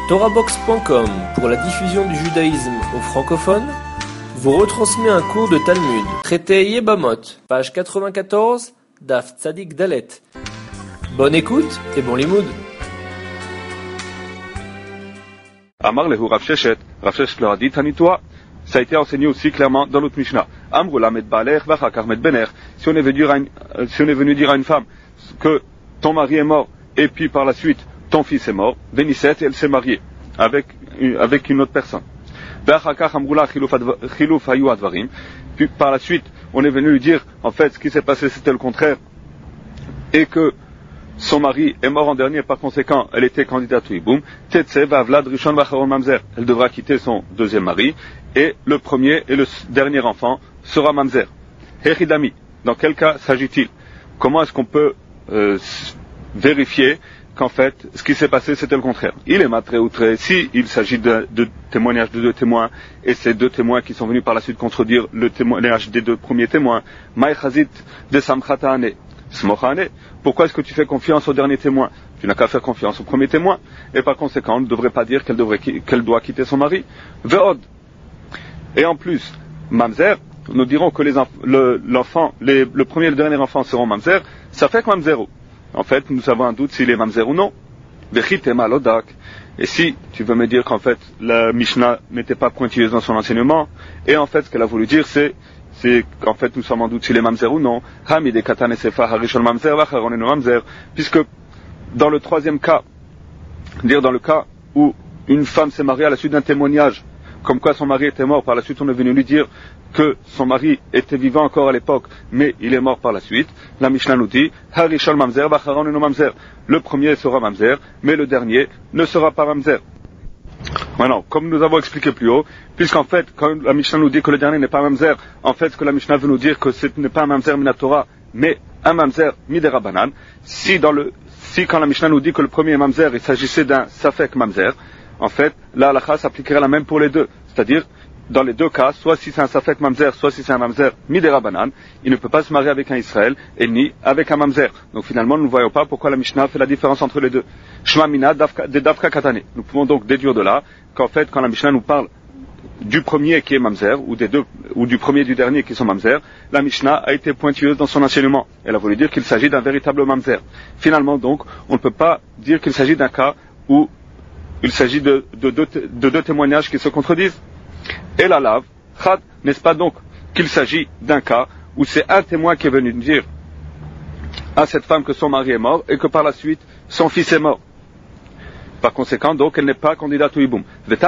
TorahBox.com, pour la diffusion du judaïsme aux francophones, vous retransmet un cours de Talmud, traité Yebamot, page 94, Daf Tzadik Dalet. Bonne écoute et bon limoud. Amar lehu Rav Sheshet leur a dit Tanitoa. Ça a été enseigné aussi clairement dans notre Mishnah. Amrou la met ba'alech v'achakar met bener. Si on est venu dire à une femme que ton mari est mort et puis par la suite ton fils est mort, Benisset, elle s'est mariée avec une autre personne. Puis par la suite, on est venu lui dire, en fait, ce qui s'est passé c'était le contraire, et que son mari est mort en dernier, par conséquent, elle était candidate au hiboum. Elle devra quitter son deuxième mari, et le premier et le dernier enfant sera mamzer. Hechidami, dans quel cas s'agit-il? Comment est-ce qu'on peut vérifier qu'en fait, ce qui s'est passé, c'était le contraire? Il est matré outré. Si il s'agit de témoignages de deux témoins, et ces deux témoins qui sont venus par la suite contredire le témoignage des deux premiers témoins, maïchazit de samchatane, smochane, pourquoi est-ce que tu fais confiance au dernier témoin? Tu n'as qu'à faire confiance au premier témoin, et par conséquent, on ne devrait pas dire qu'elle doit quitter son mari. Ve'od. Et en plus, mamzer, nous dirons que le premier et le dernier enfant seront mamzer, ça fait que mamzero. En fait, nous avons un doute s'il est mamzer ou non. Et si tu veux me dire qu'en fait, la Mishnah n'était pas pointilleuse dans son enseignement, et en fait, ce qu'elle a voulu dire, c'est qu'en fait, nous sommes en doute s'il est mamzer ou non. Puisque, dans le troisième cas, dans le cas où une femme s'est mariée à la suite d'un témoignage, comme quoi son mari était mort, par la suite on est venu lui dire que son mari était vivant encore à l'époque, mais il est mort par la suite. La Mishnah nous dit, Harishol mamzer, Bacharon eno mamzer. Le premier sera mamzer, mais le dernier ne sera pas mamzer. Maintenant, comme nous avons expliqué plus haut, puisqu'en fait, quand la Mishnah nous dit que le dernier n'est pas mamzer, en fait, ce que la Mishnah veut nous dire, que ce n'est pas un mamzer minatora, mais un mamzer midera-banan. Si quand la Mishnah nous dit que le premier est mamzer, il s'agissait d'un safek mamzer, en fait, la halakha s'appliquerait la même pour les deux. C'est-à-dire, dans les deux cas, soit si c'est un safek mamzer, soit si c'est un mamzer midera banan, il ne peut pas se marier avec un Israël et ni avec un mamzer. Donc finalement, nous ne voyons pas pourquoi la Mishnah fait la différence entre les deux. Shema mina de dafka katane. Nous pouvons donc déduire de là qu'en fait, quand la Mishnah nous parle du premier qui est mamzer, ou du premier et du dernier qui sont mamzer, la Mishnah a été pointilleuse dans son enseignement. Elle a voulu dire qu'il s'agit d'un véritable mamzer. Finalement donc, on ne peut pas dire qu'il s'agit d'un cas où il s'agit de deux témoignages qui se contredisent. Et la lave, n'est-ce pas donc qu'il s'agit d'un cas où c'est un témoin qui est venu dire à cette femme que son mari est mort et que par la suite son fils est mort. Par conséquent, donc, elle n'est pas candidate au hiboum. Et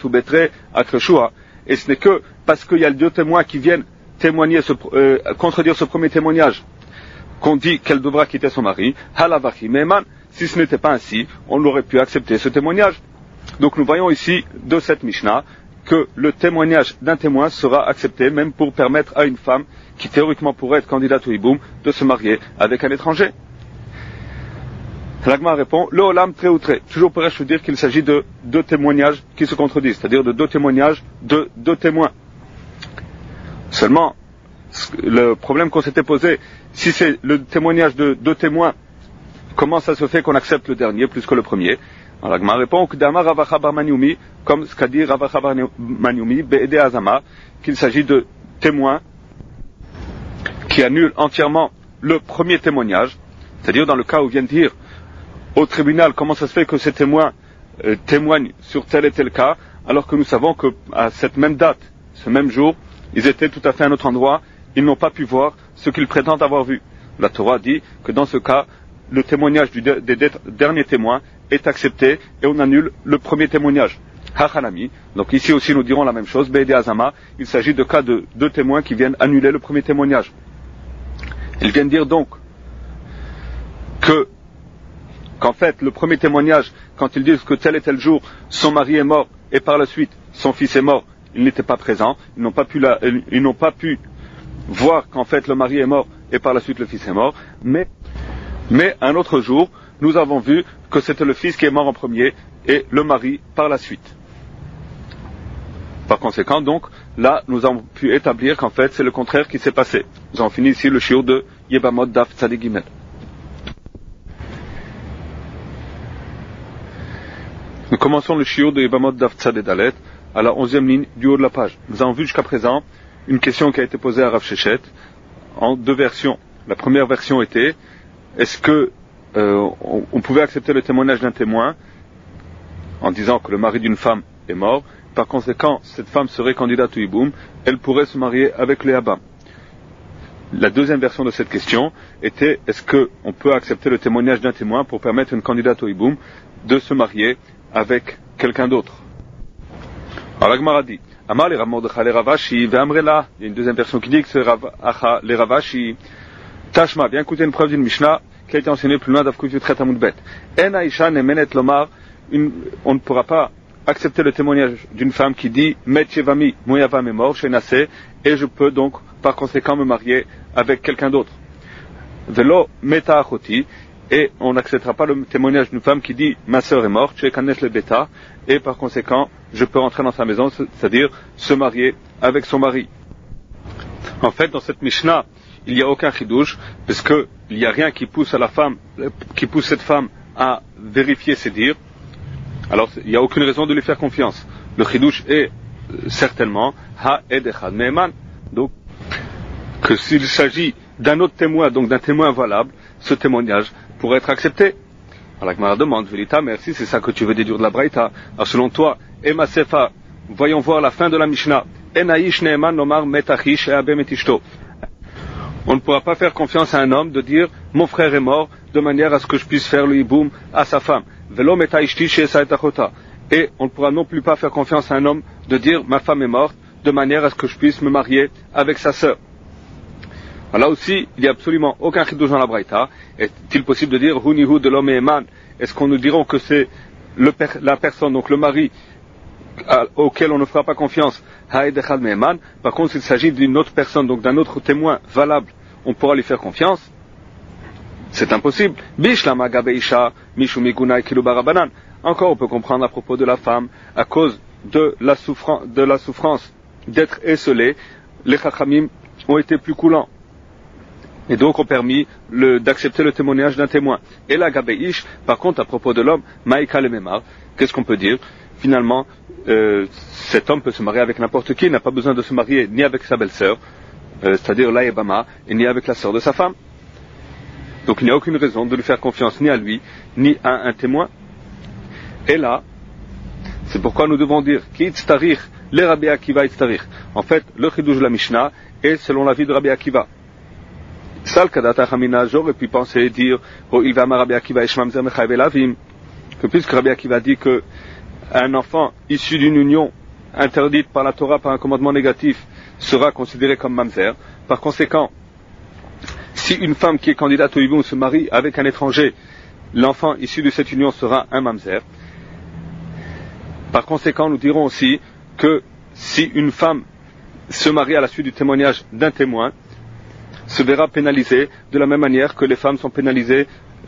ce n'est que parce qu'il y a deux témoins qui viennent contredire ce premier témoignage qu'on dit qu'elle devra quitter son mari. Si ce n'était pas ainsi, on aurait pu accepter ce témoignage. Donc nous voyons ici, de cette Mishnah, que le témoignage d'un témoin sera accepté, même pour permettre à une femme, qui théoriquement pourrait être candidate au hiboum, de se marier avec un étranger. L'Agma répond, le olam très ou très. Toujours pourrais-je dire qu'il s'agit de deux témoignages qui se contredisent, c'est-à-dire de deux témoignages de deux témoins. Seulement, le problème qu'on s'était posé, si c'est le témoignage de deux témoins, comment ça se fait qu'on accepte le dernier plus que le premier? Alors l'Agma répond, comme ce qu'a dit Rav Acha bar Maniumi, Be'ede Azama, qu'il s'agit de témoins qui annulent entièrement le premier témoignage, c'est-à-dire dans le cas où vient de dire au tribunal comment ça se fait que ces témoins témoignent sur tel et tel cas, alors que nous savons qu'à cette même date, ce même jour, ils étaient tout à fait à un autre endroit, ils n'ont pas pu voir ce qu'ils prétendent avoir vu. La Torah dit que dans ce cas, le témoignage des derniers témoins est accepté et on annule le premier témoignage. Hachanami. Donc ici aussi nous dirons la même chose. Be'ede Azama. Il s'agit de cas de deux témoins qui viennent annuler le premier témoignage. Ils viennent dire donc qu'en fait le premier témoignage, quand ils disent que tel et tel jour son mari est mort et par la suite son fils est mort, ils n'étaient pas présents, ils n'ont pas pu voir qu'en fait le mari est mort et par la suite le fils est mort, mais un autre jour, nous avons vu que c'était le fils qui est mort en premier et le mari par la suite. Par conséquent, donc, là, nous avons pu établir qu'en fait, c'est le contraire qui s'est passé. Nous avons fini ici le shiur de Yebamot Daf Tzadik Gimel. commençons le shiur de Yebamot Daf Tzad et Dalet à la 11e ligne du haut de la page. Nous avons vu jusqu'à présent une question qui a été posée à Rav Shechet en deux versions. La première version était, est-ce que on pouvait accepter le témoignage d'un témoin en disant que le mari d'une femme est mort, par conséquent cette femme serait candidate au hiboum, elle pourrait se marier avec le Habam. La deuxième version de cette question était, est-ce qu'on peut accepter le témoignage d'un témoin pour permettre à une candidate au hiboum de se marier avec quelqu'un d'autre. Alors la Gemara dit, Amar le Rav Mordechai le Ravashi, ve'amrela, il y a une deuxième version qui dit que c'est Rav Acha le Ravashi, Tashma, viens écouter une preuve d'une Mishnah qui a été enseignée plus loin d'Avkut Yutret Amud Bet. En Aisha ne menet lomar, on ne pourra pas accepter le témoignage d'une femme qui dit Met Shevami, mon yavam est mort, Shenase, et je peux donc par conséquent me marier avec quelqu'un d'autre. Velo Meta Achoti, et on n'acceptera pas le témoignage d'une femme qui dit ma sœur est morte, Shekanesh le Beta, et par conséquent je peux rentrer dans sa maison, c'est-à-dire se marier avec son mari. En fait, dans cette Mishnah, il n'y a aucun chidouche, parce qu'il n'y a rien qui pousse cette femme à vérifier ses dires. Alors, il n'y a aucune raison de lui faire confiance. Le chidouche est certainement ha ed echad me'eman. Donc, que s'il s'agit d'un autre témoin, donc d'un témoin valable, ce témoignage pourrait être accepté. Alors la Gemara demande, Velita, merci, c'est ça que tu veux déduire de la Braïta. Alors selon toi, Ema Sefa, voyons voir la fin de la Mishnah. Enaish ne'eman lomar metachish et abe metishto. On ne pourra pas faire confiance à un homme de dire mon frère est mort de manière à ce que je puisse faire le hiboum à sa femme. Velo metaishti she saetachota. Et on ne pourra non plus pas faire confiance à un homme de dire ma femme est morte de manière à ce que je puisse me marier avec sa sœur. Là aussi, il n'y a absolument aucun chidouch dans la Braïta. Est-il possible de dire Hunihu de l'homme et Eman? Est-ce qu'on nous dira que c'est la personne, donc le mari, auquel on ne fera pas confiance, Haed Echad Me'eman? Par contre, s'il s'agit d'une autre personne, donc d'un autre témoin valable, on pourra lui faire confiance? C'est impossible. Bishlama Gabeisha, Mishu Migunai Kilu Barabanan. Encore, on peut comprendre à propos de la femme, à cause de la souffrance d'être esselée, les Chachamim ont été plus coulants. Et donc ont permis d'accepter le témoignage d'un témoin. Et la Gabeish, par contre, à propos de l'homme, Maïka le Memar, qu'est-ce qu'on peut dire? Finalement, cet homme peut se marier avec n'importe qui, il n'a pas besoin de se marier ni avec sa belle-sœur, c'est-à-dire la Yebama, et ni avec la sœur de sa femme. Donc il n'y a aucune raison de lui faire confiance ni à lui, ni à un témoin. Et là, c'est pourquoi nous devons dire, Ki itztarich, le Rabbi Akiva itztarich. En fait, le chidouch de la Mishnah est selon l'avis de Rabbi Akiva. Sal kadata chamina, j'aurais pu penser et dire, oh, il va ma Rabbi Akiva eshmamzer mechayev elavim, que puisque Rabbi Akiva dit que un enfant issu d'une union interdite par la Torah par un commandement négatif sera considéré comme mamzer. Par conséquent, si une femme qui est candidate au hiboum se marie avec un étranger, l'enfant issu de cette union sera un mamzer. Par conséquent, nous dirons aussi que si une femme se marie à la suite du témoignage d'un témoin, se verra pénalisée de la même manière que les femmes sont pénalisées,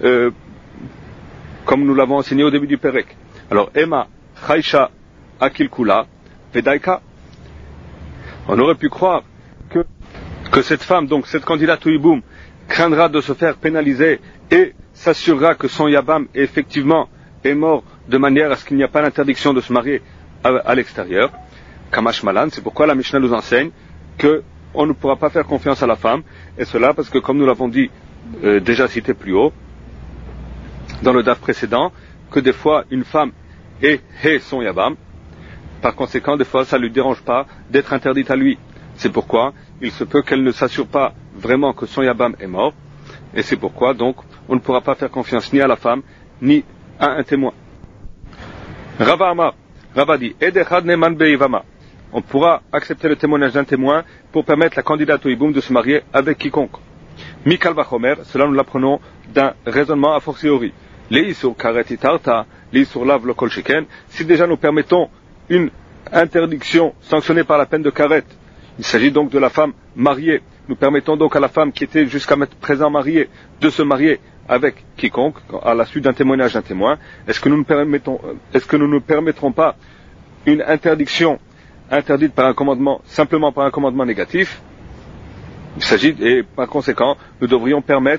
comme nous l'avons enseigné au début du Perek. Alors, Emma, Chaisha, Akilkula, Vedaika. On aurait pu croire que cette femme, donc cette candidate au hiboum, craindra de se faire pénaliser et s'assurera que son yabam effectivement est mort de manière à ce qu'il n'y a pas l'interdiction de se marier à l'extérieur. Kamash Malan, c'est pourquoi la Mishnah nous enseigne qu'on ne pourra pas faire confiance à la femme, et cela parce que, comme nous l'avons dit déjà cité plus haut, dans le daf précédent, que des fois une femme est son yabam, par conséquent des fois ça ne lui dérange pas d'être interdite à lui. C'est pourquoi il se peut qu'elle ne s'assure pas vraiment que son yabam est mort, et c'est pourquoi donc on ne pourra pas faire confiance ni à la femme, ni à un témoin. Rava Amar, Rava dit, Edechad neman beivama. On pourra accepter le témoignage d'un témoin pour permettre la candidate au hiboum de se marier avec quiconque. Mikal vachomer, cela nous l'apprenons d'un raisonnement a fortiori. Les sur karet itarta, les sur lav lokol sheken. Si déjà nous permettons une interdiction sanctionnée par la peine de karet, il s'agit donc de la femme mariée. Nous permettons donc à la femme qui était jusqu'à présent mariée de se marier avec quiconque à la suite d'un témoignage d'un témoin. Est-ce que nous ne permettrons pas une interdiction interdite par un commandement, simplement par un commandement négatif? Il s'agit, et par conséquent, nous devrions permettre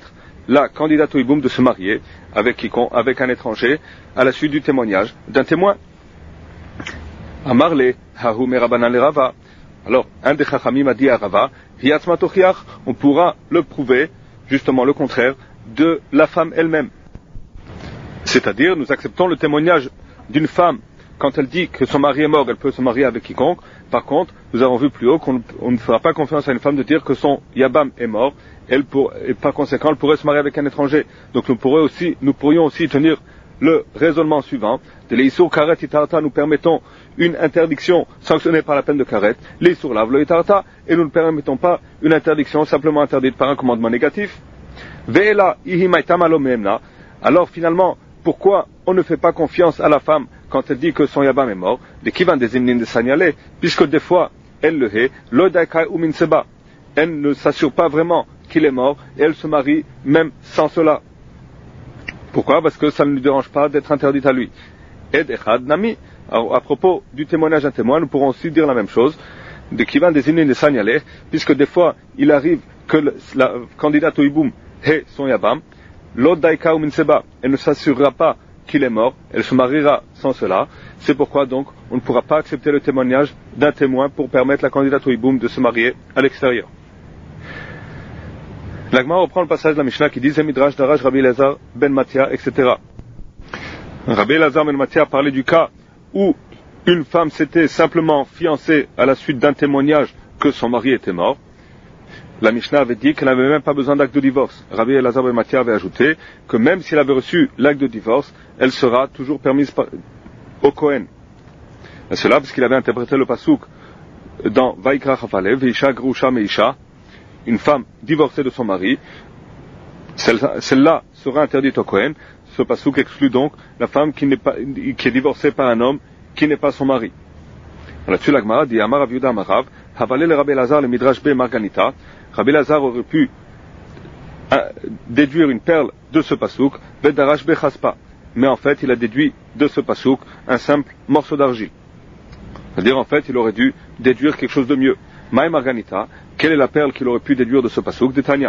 la candidate au hiboum de se marier avec un étranger à la suite du témoignage d'un témoin. Amarle, hahu merabanan le Rava. Alors, un des chachamim a dit à Rava, hiyatzma tochiach, on pourra le prouver, justement le contraire, de la femme elle-même. C'est-à-dire, nous acceptons le témoignage d'une femme quand elle dit que son mari est mort, elle peut se marier avec quiconque. Par contre, nous avons vu plus haut qu'on ne fera pas confiance à une femme de dire que son yabam est mort, et par conséquent, elle pourrait se marier avec un étranger. Donc nous pourrions aussi tenir le raisonnement suivant. De l'Isur karet itarta, nous permettons une interdiction sanctionnée par la peine de karet, l'Isur lavlo itarta, et nous ne permettons pas une interdiction simplement interdite par un commandement négatif. Ve'ela ihimaita malomemna. Alors finalement, pourquoi on ne fait pas confiance à la femme quand elle dit que son yabam est mort, de qui va des hymnes de signaler, puisque des fois elle le hait, l'odaikai ou minseba, elle ne s'assure pas vraiment qu'il est mort et elle se marie même sans cela. Pourquoi? Parce que ça ne lui dérange pas d'être interdite à lui. Ed echad nami. Alors, à propos du témoignage d'un témoin, nous pourrons aussi dire la même chose, de qui va des hymnes de signaler, puisque des fois il arrive que la candidate au hiboum hait son yabam, l'odaikai ou minseba, elle ne s'assurera pas qu'il est mort, elle se mariera sans cela. C'est pourquoi donc on ne pourra pas accepter le témoignage d'un témoin pour permettre la candidate au hiboum de se marier à l'extérieur. L'Agma reprend le passage de la Mishnah qui dit Midrash Darash Rabbi Elazar ben Matia, etc. Rabbi Elazar ben Matia parlait du cas où une femme s'était simplement fiancée à la suite d'un témoignage que son mari était mort. La Mishnah avait dit qu'elle n'avait même pas besoin d'acte de divorce. Rabbi Elazar ben Matia avait ajouté que même si elle avait reçu l'acte de divorce, elle sera toujours permise au Kohen. Et cela parce qu'il avait interprété le pasuk dans Vaikra Chafalev, Veisha Grusha Meisha, une femme divorcée de son mari, celle-là sera interdite au Kohen. Ce pasuk exclut donc la femme qui est divorcée par un homme qui n'est pas son mari. Là-dessus, la Gemara dit Amar Rav Yehuda Amar Rav, Havalé le Rabbi Elazar le Midrash B Marganita. Rabbi Elazar aurait pu déduire une perle de ce pasuk, Bedarash B Chaspa. Mais en fait, il a déduit de ce pasuk un simple morceau d'argile. C'est-à-dire, en fait, il aurait dû déduire quelque chose de mieux. Maï Marganita, quelle est la perle qu'il aurait pu déduire de ce pasuk de Tanya?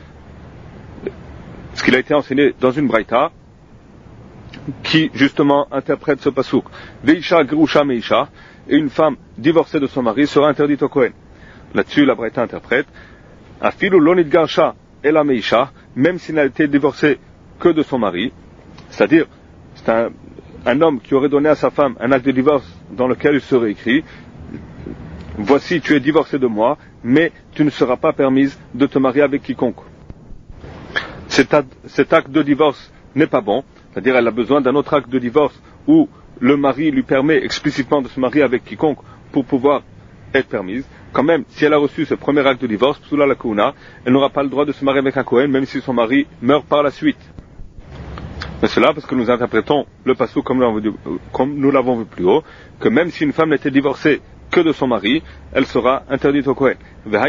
Ce qu'il a été enseigné dans une braïta qui, justement, interprète ce pasuk. Veisha Grusha Meisha, et une femme divorcée de son mari sera interdite au Kohen. Là-dessus, la braïta interprète Afilu lonit garsha ela meisha, même s'il n'a été divorcé que de son mari, c'est-à-dire, c'est un homme qui aurait donné à sa femme un acte de divorce dans lequel il serait écrit voici, tu es divorcé de moi, mais tu ne seras pas permise de te marier avec quiconque. Cet acte de divorce n'est pas bon, c'est-à-dire elle a besoin d'un autre acte de divorce où le mari lui permet explicitement de se marier avec quiconque pour pouvoir être permise. Quand même, si elle a reçu ce premier acte de divorce, Psula la Kouna, elle n'aura pas le droit de se marier avec un Kohen, même si son mari meurt par la suite. Mais cela parce que nous interprétons le pasuk comme nous l'avons vu plus haut, que même si une femme n'était divorcée que de son mari, elle sera interdite au Kohen.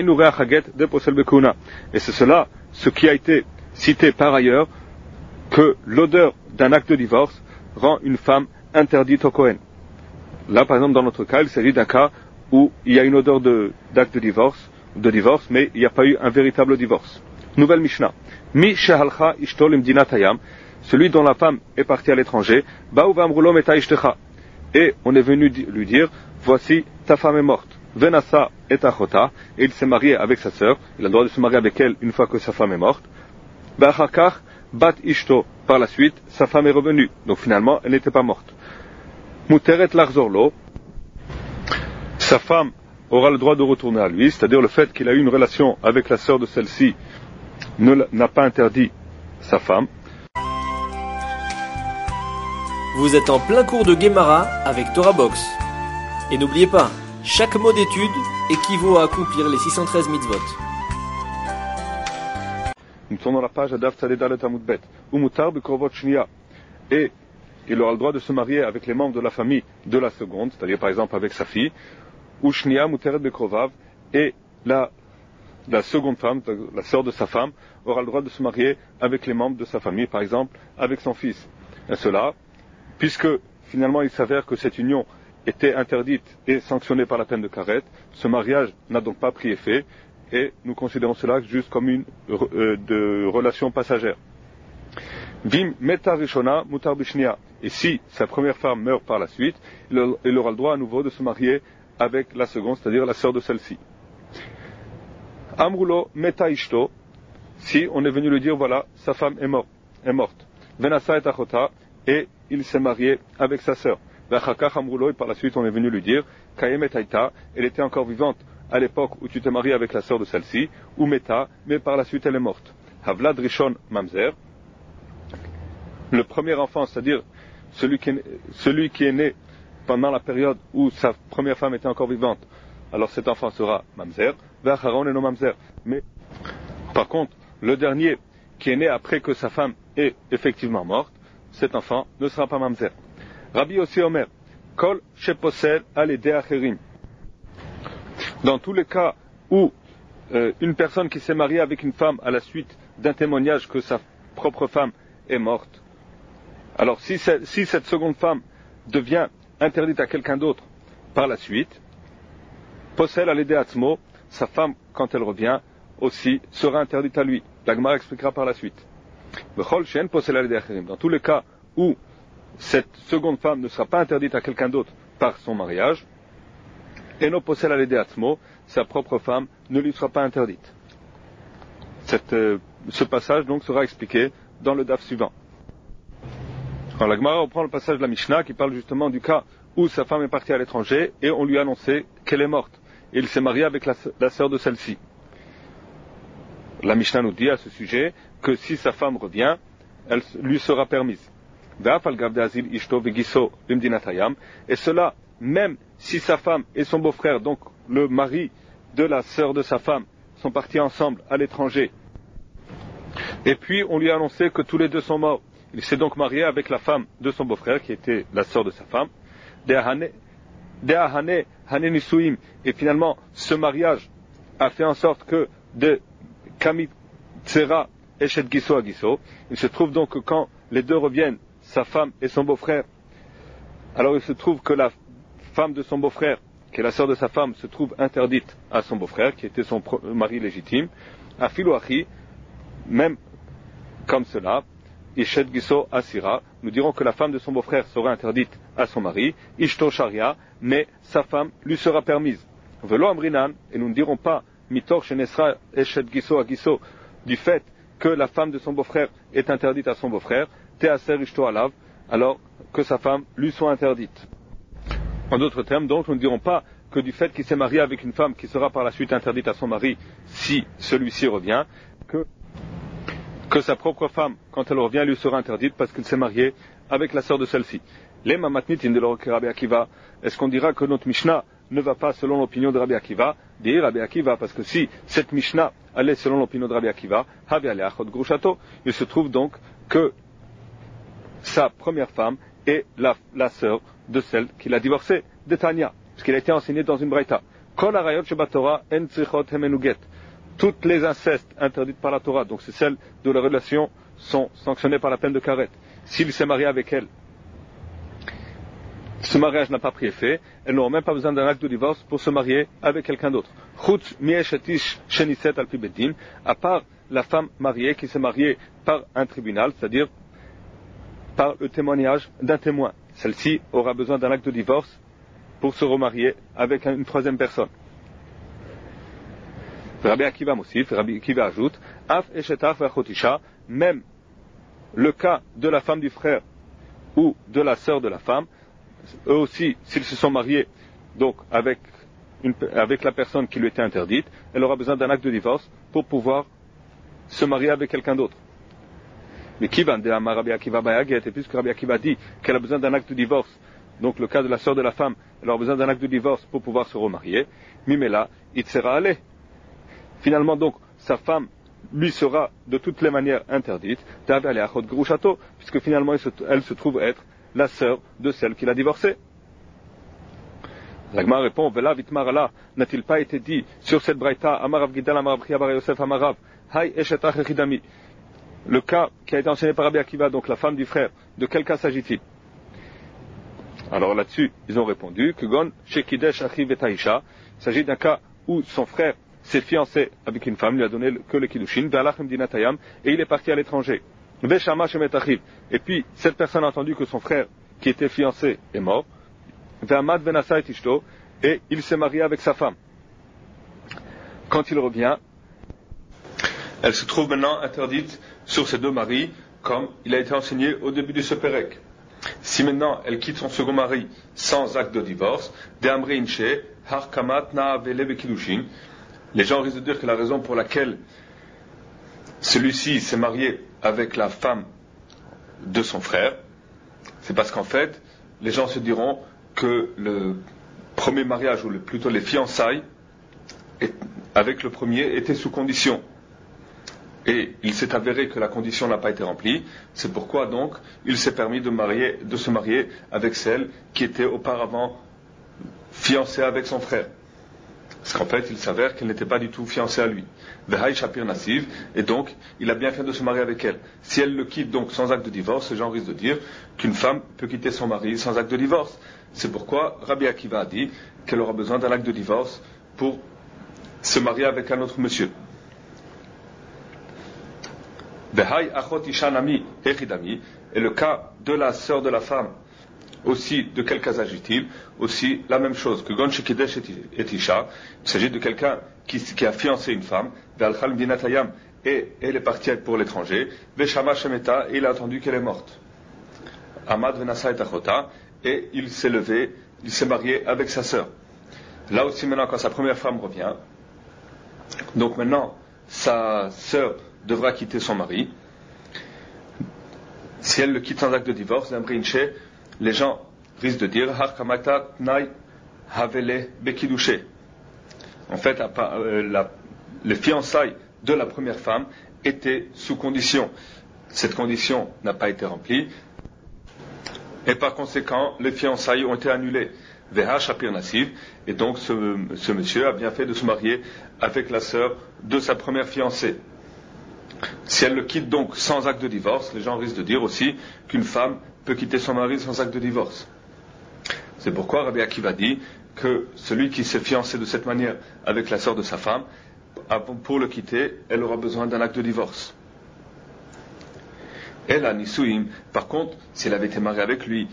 Et c'est cela, ce qui a été cité par ailleurs, que l'odeur d'un acte de divorce rend une femme interdite au Kohen. Là, par exemple, dans notre cas, il s'agit d'un cas où il y a une odeur d'acte de divorce, mais il n'y a pas eu un véritable divorce. Nouvelle Mishnah. Mi shehalcha ishto limdinat hayam, celui dont la femme est partie à l'étranger, ba'u v'amrulo meta ishtecha. Et on est venu lui dire, voici, ta femme est morte. Venasa et achota, et il s'est marié avec sa sœur, il a le droit de se marier avec elle une fois que sa femme est morte. Ba'achakach, bat ishto, par la suite, sa femme est revenue. Donc finalement, elle n'était pas morte. Muteret larzorlo, sa femme aura le droit de retourner à lui, c'est-à-dire le fait qu'il a eu une relation avec la sœur de celle-ci n'a pas interdit sa femme. Vous êtes en plein cours de Guémara avec Torah Box. Et n'oubliez pas, chaque mot d'étude équivaut à accomplir les 613 mitzvot. Nous tournons la page à Daf Tzaded Amud Bet. Umutar b'krovot shniya. Et il aura le droit de se marier avec les membres de la famille de la seconde, c'est-à-dire par exemple avec sa fille. Ou shniya muteret b'krovav. Et la seconde femme, la sœur de sa femme, aura le droit de se marier avec les membres de sa famille, par exemple avec son fils. Et cela, puisque finalement il s'avère que cette union était interdite et sanctionnée par la peine de karet, ce mariage n'a donc pas pris effet, et nous considérons cela juste comme une de relation passagère. Vim meta rishona mutar bishnia. Et si sa première femme meurt par la suite, il aura le droit à nouveau de se marier avec la seconde, c'est-à-dire la sœur de celle-ci. Amrulo meta ishto. Si on est venu lui dire, voilà, sa femme est morte. Venasa et achota, et il s'est marié avec sa sœur. Vachakach amrulo, et par la suite on est venu lui dire, kayemet aita, elle était encore vivante à l'époque où tu t'es marié avec la sœur de celle-ci, ou meta, mais par la suite elle est morte. Havlad rishon mamzer. Le premier enfant, c'est-à-dire celui qui est né pendant la période où sa première femme était encore vivante, alors cet enfant sera mamzer, ve'acharon et non mamzer. Mais par contre, le dernier qui est né après que sa femme est effectivement morte, cet enfant ne sera pas mamzer. Rabbi Yossi Omer, kol sheposel alede acherim. Dans tous les cas où une personne qui s'est mariée avec une femme à la suite d'un témoignage que sa propre femme est morte, alors si cette seconde femme devient interdite à quelqu'un d'autre par la suite, posel alede atzmo, sa femme quand elle revient aussi sera interdite à lui. La Gemara expliquera par la suite. Dans tous les cas où cette seconde femme ne sera pas interdite à quelqu'un d'autre par son mariage, eno posel alede atzmo, sa propre femme ne lui sera pas interdite. Ce passage donc sera expliqué dans le daf suivant. Alors la Gemara reprend le passage de la Mishnah qui parle justement du cas où sa femme est partie à l'étranger et on lui a annoncé qu'elle est morte. Et il s'est marié avec la sœur de celle-ci. La Mishnah nous dit à ce sujet que si sa femme revient, elle lui sera permise. Et cela, même si sa femme et son beau-frère, donc le mari de la sœur de sa femme, sont partis ensemble à l'étranger, et puis on lui a annoncé que tous les deux sont morts. Il s'est donc marié avec la femme de son beau-frère, qui était la sœur de sa femme. Et finalement, ce mariage a fait en sorte que de Kamitsera Eshet Giso Agiso, il se trouve donc que quand les deux reviennent, sa femme et son beau-frère, alors il se trouve que la femme de son beau-frère, qui est la sœur de sa femme, se trouve interdite à son beau-frère, qui était son mari légitime. Afilouachi, même comme cela, Ishet Giso Asira, nous dirons que la femme de son beau-frère sera interdite à son mari, Ishto Sharia, mais sa femme lui sera permise. Velo Amrinan, et nous ne dirons pas Mitor Shenesra Eshet Giso Agiso, du fait que la femme de son beau-frère est interdite à son beau-frère, Teaser Ishto Alav, alors que sa femme lui soit interdite. En d'autres termes, donc, nous ne dirons pas que du fait qu'il s'est marié avec une femme qui sera par la suite interdite à son mari si celui-ci revient, que sa propre femme, quand elle revient, lui sera interdite parce qu'il s'est marié avec la sœur de celle-ci. Les mamatnitin de Rabbi Akiva, est-ce qu'on dira que notre Mishnah ne va pas selon l'opinion de Rabbi Akiva? Dit Rabbi Akiva, parce que si cette Mishnah allait selon l'opinion de Rabbi Akiva, il se trouve donc que sa première femme est la sœur de celle qu'il a divorcée, de Tanya, parce qu'il a été enseigné dans une braïta. Toutes les incestes interdites par la Torah, donc c'est celles dont les relations sont sanctionnées par la peine de karet. S'il s'est marié avec elle, ce mariage n'a pas pris effet, elle n'aura même pas besoin d'un acte de divorce pour se marier avec quelqu'un d'autre. À part la femme mariée qui s'est mariée par un tribunal, c'est-à-dire par le témoignage d'un témoin. Celle-ci aura besoin d'un acte de divorce pour se remarier avec une troisième personne. Rabbi Akiva Moussif, Rabbi Akiva ajoute, Af eshetach ve'achotisha, même le cas de la femme du frère ou de la sœur de la femme, eux aussi, s'ils se sont mariés donc avec la personne qui lui était interdite, elle aura besoin d'un acte de divorce pour pouvoir se marier avec quelqu'un d'autre. Mais qui va dire Rabbi Akiva Bayaget, et puisque Rabbi Akiva dit qu'elle a besoin d'un acte de divorce, donc le cas de la sœur de la femme, elle aura besoin d'un acte de divorce pour pouvoir se remarier, Mimela, it sera allé. Finalement donc, sa femme lui sera de toutes les manières interdite, puisque finalement elle se trouve être la sœur de celle qu'il a divorcée. L'Agma répond, Vela vitmarala, n'a-t-il pas été dit sur cette braïta, Amarav Gidal, Amarav Chia Bar Yosef, Amarav, Hay Eshetach Echidami, le cas qui a été enseigné par Rabbi Akiva, donc la femme du frère, de quel cas s'agit-il? Alors là-dessus, ils ont répondu, Kugon, Shekidesh Achiv et Taisha, il s'agit d'un cas où son frère s'est fiancé avec une femme, lui a donné que le kiddushin, et il est parti à l'étranger. Et puis, cette personne a entendu que son frère, qui était fiancé, est mort. Et il s'est marié avec sa femme. Quand il revient, elle se trouve maintenant interdite sur ses deux maris, comme il a été enseigné au début de ce pérec. Si maintenant elle quitte son second mari sans acte de divorce, les gens risquent de dire que la raison pour laquelle celui-ci s'est marié avec la femme de son frère, c'est parce qu'en fait, les gens se diront que le premier mariage, ou plutôt les fiançailles, avec le premier, étaient sous condition. Et il s'est avéré que la condition n'a pas été remplie. C'est pourquoi donc il s'est permis de se marier avec celle qui était auparavant fiancée avec son frère. Parce qu'en fait, il s'avère qu'elle n'était pas du tout fiancée à lui. Et donc, il a bien fait de se marier avec elle. Si elle le quitte donc sans acte de divorce, les gens risquent de dire qu'une femme peut quitter son mari sans acte de divorce. C'est pourquoi Rabbi Akiva a dit qu'elle aura besoin d'un acte de divorce pour se marier avec un autre monsieur. Et le cas de la sœur de la femme, aussi de quel cas s'agit-il? Aussi la même chose que Gon Shekidesh et Isha. Il s'agit de quelqu'un qui a fiancé une femme, et elle est partie pour l'étranger, et il a entendu qu'elle est morte. Amad Venasa et Achota, et il s'est levé, il s'est marié avec sa sœur. Là aussi maintenant, quand sa première femme revient, donc maintenant sa sœur devra quitter son mari. Si elle le quitte sans acte de divorce, les gens risquent de dire en fait, les fiançailles de la première femme étaient sous condition. Cette condition n'a pas été remplie, et par conséquent, les fiançailles ont été annulées. Et donc ce monsieur a bien fait de se marier avec la sœur de sa première fiancée. Si elle le quitte donc sans acte de divorce, les gens risquent de dire aussi qu'une femme peut quitter son mari sans acte de divorce. C'est pourquoi Rabbi Akiva dit que celui qui s'est fiancé de cette manière avec la sœur de sa femme, pour le quitter, elle aura besoin d'un acte de divorce. Et la Nisuim, par contre, si elle avait été mariée avec lui,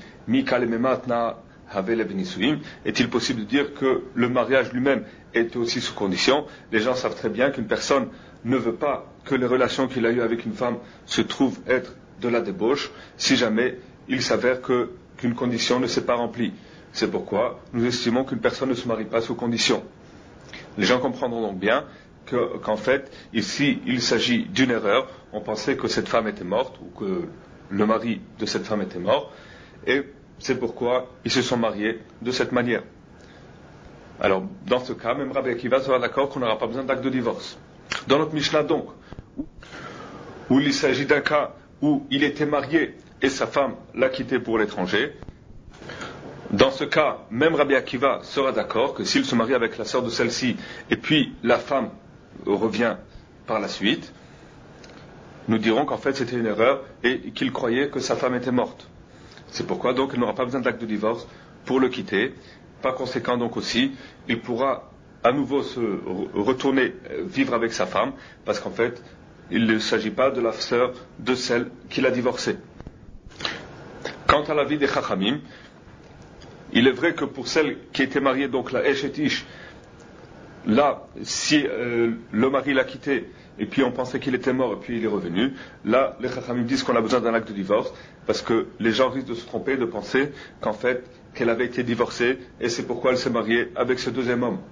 est-il possible de dire que le mariage lui-même était aussi sous condition? Les gens savent très bien qu'une personne ne veut pas que les relations qu'il a eues avec une femme se trouvent être de la débauche, si jamais il s'avère qu'une condition ne s'est pas remplie. C'est pourquoi nous estimons qu'une personne ne se marie pas sous condition. Les gens comprendront donc bien qu'en fait, ici, il s'agit d'une erreur. On pensait que cette femme était morte, ou que le mari de cette femme était mort, et c'est pourquoi ils se sont mariés de cette manière. Alors, dans ce cas, même Rabbi Akiva sera d'accord qu'on n'aura pas besoin d'acte de divorce. Dans notre Mishnah donc, où il s'agit d'un cas où il était marié et sa femme l'a quitté pour l'étranger, dans ce cas, même Rabbi Akiva sera d'accord que s'il se marie avec la sœur de celle-ci et puis la femme revient par la suite, nous dirons qu'en fait c'était une erreur et qu'il croyait que sa femme était morte. C'est pourquoi donc il n'aura pas besoin d'acte de divorce pour le quitter. Par conséquent donc aussi, il pourra à nouveau se retourner vivre avec sa femme, parce qu'en fait, il ne s'agit pas de la sœur de celle qu'il a divorcée. Quant à la vie des Chachamim, il est vrai que pour celle qui était mariée, donc la Esh et Ish, là, si le mari l'a quitté, et puis on pensait qu'il était mort, et puis il est revenu, là, les Chachamim disent qu'on a besoin d'un acte de divorce, parce que les gens risquent de se tromper, de penser qu'en fait, qu'elle avait été divorcée, et c'est pourquoi elle s'est mariée avec ce deuxième homme.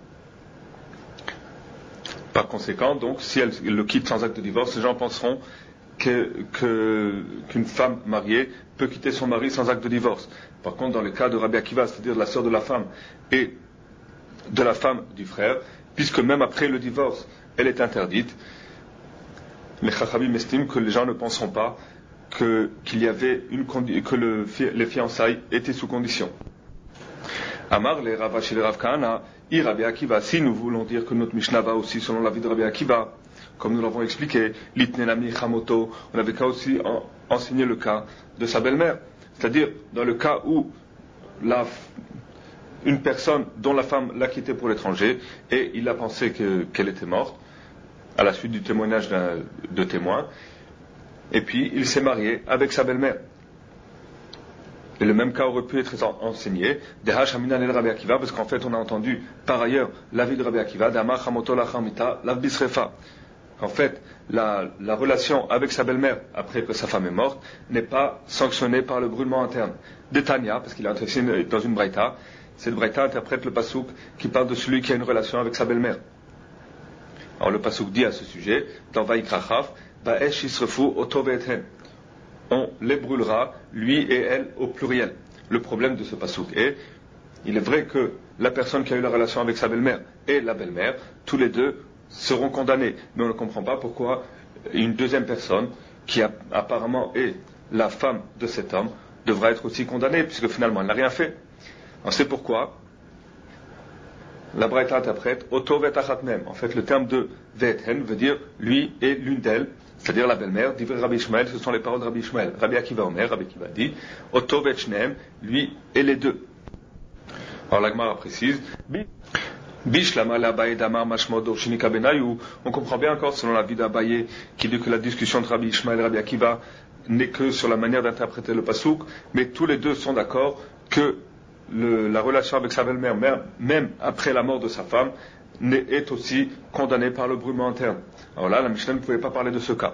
Par conséquent, donc, si elle le quitte sans acte de divorce, les gens penseront qu'une femme mariée peut quitter son mari sans acte de divorce. Par contre, dans le cas de Rabbi Akiva, c'est-à-dire de la sœur de la femme et de la femme du frère, puisque même après le divorce, elle est interdite, les Chachamim estiment que les gens ne penseront pas qu'il y avait les fiançailles étaient sous condition. Amar les Ravash et les Rav Kahana, Rabbi Akiva, si nous voulons dire que notre Mishnah va aussi selon l'avis de Rabbi Akiva, comme nous l'avons expliqué, l'itnenami chamoto, on avait qu'à aussi enseigner le cas de sa belle-mère. C'est-à-dire, dans le cas où une personne dont la femme l'a quitté pour l'étranger et il a pensé qu'elle était morte à la suite du témoignage de témoins, et puis il s'est marié avec sa belle-mère. Et le même cas aurait pu être enseigné parce qu'en fait on a entendu par ailleurs l'avis de Rabbi Akiva en fait la relation avec sa belle-mère après que sa femme est morte n'est pas sanctionnée par le brûlement interne de Tanya, parce qu'il a enseigné dans une braïta. Cette braïta interprète le pasouk qui parle de celui qui a une relation avec sa belle-mère. Alors le pasouk dit à ce sujet dans Vaïkra Chaf, Ba'esh yisrefu oto ve'ethen, on les brûlera, lui et elle, au pluriel. Le problème de ce pasouk est, il est vrai que la personne qui a eu la relation avec sa belle-mère et la belle-mère, tous les deux seront condamnés. Mais on ne comprend pas pourquoi une deuxième personne, qui apparemment est la femme de cet homme, devra être aussi condamnée, puisque finalement elle n'a rien fait. On sait pourquoi. La Braïta interprète Oto vetachat mem. En fait, le terme de vethen veut dire lui et l'une d'elles, c'est-à-dire la belle-mère. Divrei Rabbi Ishmael, ce sont les paroles de Rabbi Ishmael. Rabbi Akiva Omer, Rabbi Akiva dit Oto vetchneem, lui et les deux. Alors la Gemara précise Bishlama l'Abaye d'Amar Mashmod Orshinika Benayu. On comprend bien encore, selon la vie d'Abaye, qui dit que la discussion entre Rabbi Ishmael et Rabbi Akiva n'est que sur la manière d'interpréter le pasouk, mais tous les deux sont d'accord que la relation avec sa belle-mère, même après la mort de sa femme, est aussi condamnée par le brûlement interne. Alors là, la Mishnah ne pouvait pas parler de ce cas.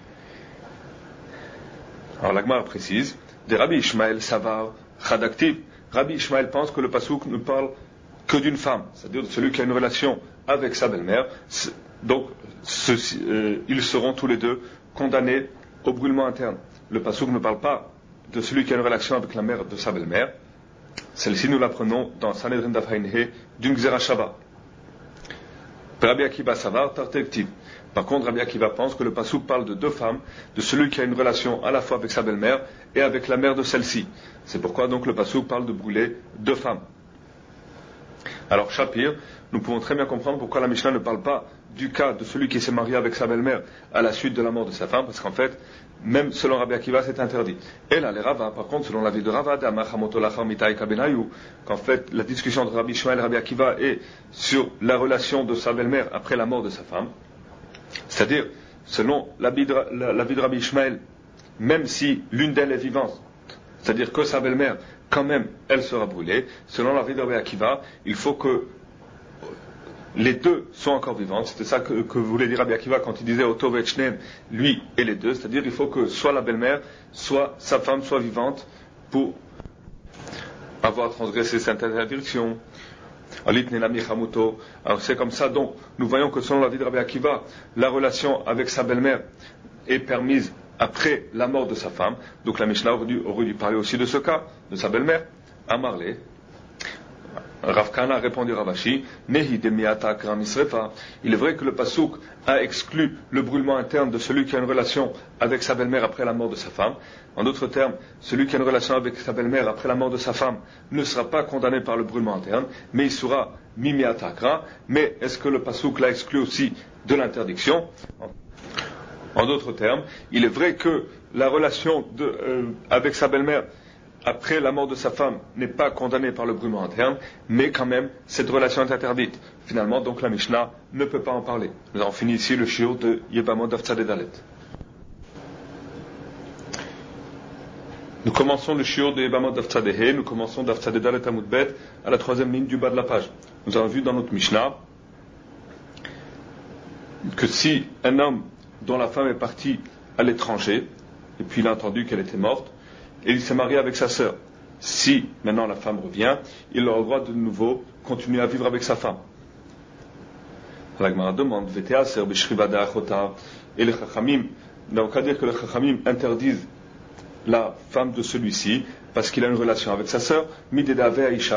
Alors la Gemara précise, des Rabbi Ishmael Savar Chadaktiv. Rabbi Ishmael pense que le pasouk ne parle que d'une femme, c'est-à-dire de celui qui a une relation avec sa belle-mère. Donc, ils seront tous les deux condamnés au brûlement interne. Le pasouk ne parle pas de celui qui a une relation avec la mère de sa belle-mère. Celle-ci, nous l'apprenons dans Sanhedrin Daf Ayin He d'une Gzera Shava. Rabbi Akiva Savar Tartektiv. Par contre, Rabbi Akiva pense que le pasouk parle de deux femmes, de celui qui a une relation à la fois avec sa belle-mère et avec la mère de celle-ci. C'est pourquoi donc le pasouk parle de brûler deux femmes. Alors, Shapir, nous pouvons très bien comprendre pourquoi la Mishnah ne parle pas du cas de celui qui s'est marié avec sa belle-mère à la suite de la mort de sa femme, parce qu'en fait, même selon Rabbi Akiva, c'est interdit. Et là, les Rava, par contre, selon l'avis de Rava, qu'en fait, la discussion entre Rabbi Ishmael et Rabbi Akiva est sur la relation de sa belle-mère après la mort de sa femme. C'est-à-dire, selon l'avis de Rabbi Ishmael, même si l'une d'elles est vivante, c'est-à-dire que sa belle-mère, quand même, elle sera brûlée, selon l'avis de Rabbi Akiva, il faut que les deux soient encore vivantes. C'était ça que voulait dire Rabbi Akiva quand il disait Oto ve'etchneem, lui et les deux, c'est-à-dire il faut que soit la belle-mère, soit sa femme soit vivante pour avoir transgressé cette interdiction. Alors c'est comme ça, donc nous voyons que selon l'avis de Rabbi Akiva, la relation avec sa belle-mère est permise après la mort de sa femme. Donc la Mishnah aurait dû parler aussi de ce cas, de sa belle-mère, Amarle. Rav Kana a répondu à Ravashi, Nehi de miata kram isrefa. Il est vrai que le pasouk a exclu le brûlement interne de celui qui a une relation avec sa belle-mère après la mort de sa femme. En d'autres termes, celui qui a une relation avec sa belle-mère après la mort de sa femme ne sera pas condamné par le brûlement interne, mais il sera mimiata kram. Mais est-ce que le pasouk l'a exclu aussi de l'interdiction? En d'autres termes, il est vrai que la relation avec sa belle-mère après la mort de sa femme n'est pas condamnée par le brûlement interne, mais quand même, cette relation est interdite. Finalement, donc la Mishnah ne peut pas en parler. Nous avons fini ici le shiur de Yebamot Daf Tzadeh Dalet. Nous commençons le shiur de Yebamot Daf Tzadeh He, nous commençons Daf Tzadeh Dalet Amud Bet, à la troisième ligne du bas de la page. Nous avons vu dans notre Mishnah que si un homme dont la femme est partie à l'étranger, et puis il a entendu qu'elle était morte, et il s'est marié avec sa sœur. Si maintenant la femme revient, il aura le droit de nouveau continuer à vivre avec sa femme. La Gemara demande, et les Chachamim, n'a aucun dire que les Chachamim interdisent la femme de celui-ci parce qu'il a une relation avec sa sœur, de la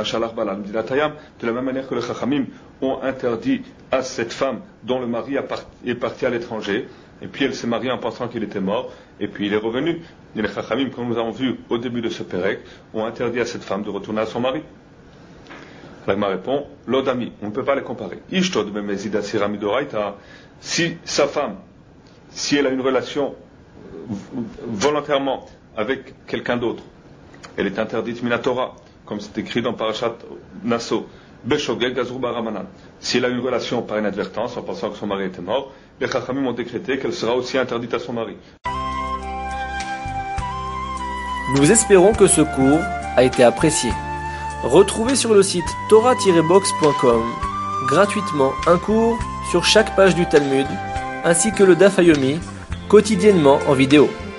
même manière que les Chachamim ont interdit à cette femme dont le mari est parti à l'étranger, et puis elle s'est mariée en pensant qu'il était mort, et puis il est revenu. Et les Chachamim, comme nous avons vu au début de ce Pérec, ont interdit à cette femme de retourner à son mari. Ragma répond, l'odami, on ne peut pas les comparer. Ishtod bemezida siramidoraita, si sa femme, si elle a une relation volontairement avec quelqu'un d'autre, elle est interdite minatora, comme c'est écrit dans Parashat Nasso. Beshogeg Gazur Baramanan. Si elle a une relation par inadvertance, en pensant que son mari était mort, les Chachamim ont décrété qu'elle sera aussi interdite à son mari. Nous espérons que ce cours a été apprécié. Retrouvez sur le site torah-box.com gratuitement un cours sur chaque page du Talmud, ainsi que le Daf Yomi, quotidiennement en vidéo.